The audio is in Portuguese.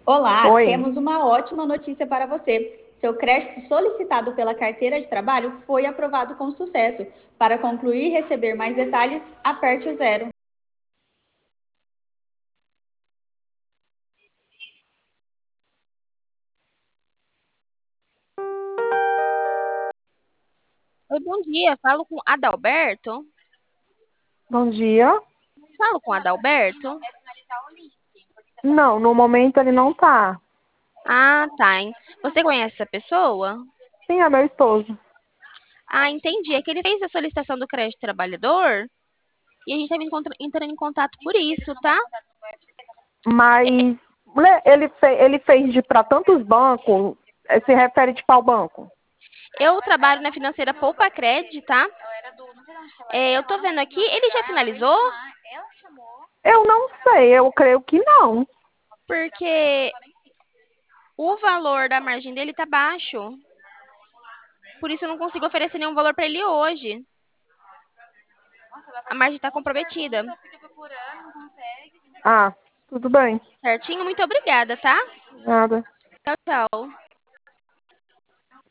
Olá, Oi. temos uma ótima notícia para você. Seu crédito solicitado pela carteira de trabalho foi aprovado com sucesso. Para concluir e receber mais detalhes, aperte o zero. Oi, bom dia. Falo com Adalberto. Bom dia. Falo com Adalberto. Não, no momento ele não tá. Ah, tá. Hein? Você conhece essa pessoa? Sim, é meu esposo. Ah, entendi. É que ele fez a solicitação do crédito trabalhador e a gente estava entrando em contato por isso, tá? Mas ele fez de para tantos bancos, se refere de qual banco? Eu trabalho na financeira Poupa Cred, tá? Eu tô vendo aqui, ele já finalizou? Eu não sei, eu creio que não. Porque o valor da margem dele tá baixo. Por isso eu não consigo oferecer nenhum valor para ele hoje. A margem tá comprometida. Ah, tudo bem. Certinho? Muito obrigada, tá? Nada. Tchau, tchau.